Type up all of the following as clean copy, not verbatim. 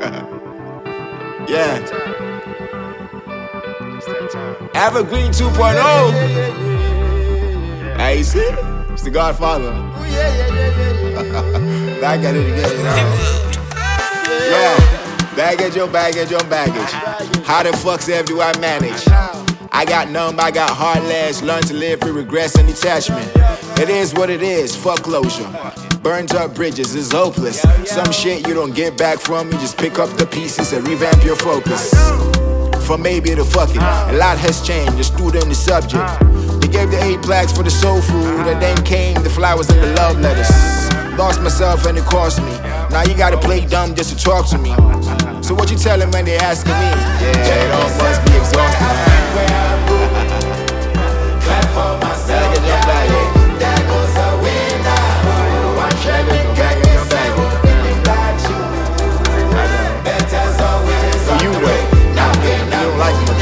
Yeah. Evergreen 2.0. Hey, you see? It's the Godfather. Back at it again, you know. Yeah. Baggage on baggage on baggage. How the fuck self do I manage? I got numb, I got heartless. Learn to live with regrets and detachment. It is what it is, fuck closure. Burns up bridges, it's hopeless. Some shit you don't get back from, you just pick up the pieces and revamp your focus. From maybe to fuck it, a lot has changed, the student, the subject. They gave the 8 plaques for the soul food, and then came the flowers and the love letters. Lost myself and it cost me. Now you gotta play dumb just to talk to me. So what you tell them when they asking me? Yeah, it all must be exhausting. Clap for myself. There goes the winner. One track for you though. You don't like me.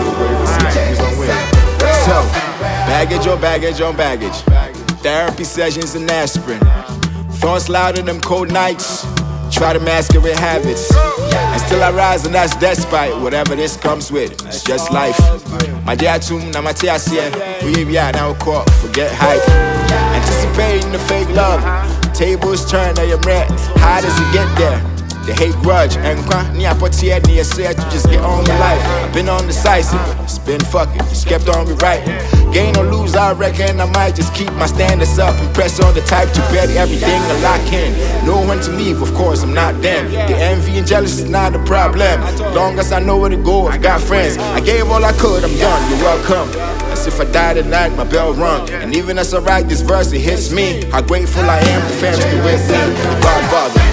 So, baggage on baggage on baggage. Therapy sessions and aspirin. Thoughts louder than cold nights. Try to masquerade habits. And still I rise, and that's despite whatever this comes with. It's just life. My dad tune, now my tia here. We now caught, forget hype. Anticipating the fake love. Tables turn, I am red. How does it get there? The hate grudge, and you just get on with life. I've been undecisive, it's been fucking, just kept on rewriting. Gain or lose, I reckon I might just keep my standards up and press on the type to bet everything to lock in. Know when to leave, of course, I'm not them. The envy and jealousy is not a problem. Long as I know where to go, I've got friends. I gave all I could, I'm done, you're welcome. As if I died at night, my bell rung. And even as I write this verse, it hits me. How grateful I am, the fans still with me. Godfather.